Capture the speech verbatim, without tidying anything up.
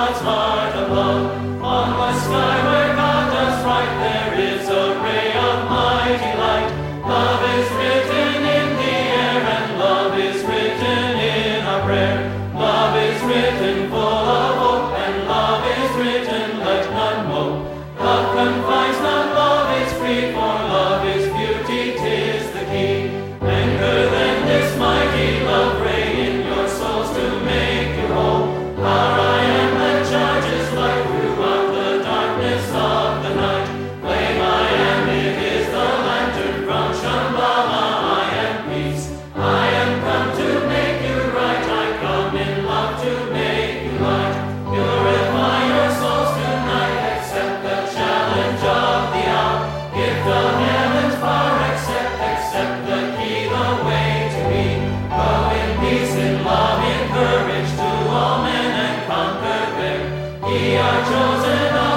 God's heart of love. On the sky where God does right, there is a ray of mighty light. Love is written in the air, and love is written in our prayer. Love is written full of hope, and love is written, let none mope. Love confines not, love is free, for love is beauty, 'tis the key. Anchor then this mighty love ray in your souls to make you whole. Our I am that charges light throughout the darkness of the night. Flame I am, it is the lantern from Shambhala. I am peace, I am come to make you right. I come in love to make you light. Purify your souls tonight, accept the challenge of the hour. Gift of heaven's power, accept, accept the key, the way to be. Go in peace, in love, in courage to all men and conquer there. Ye are chosen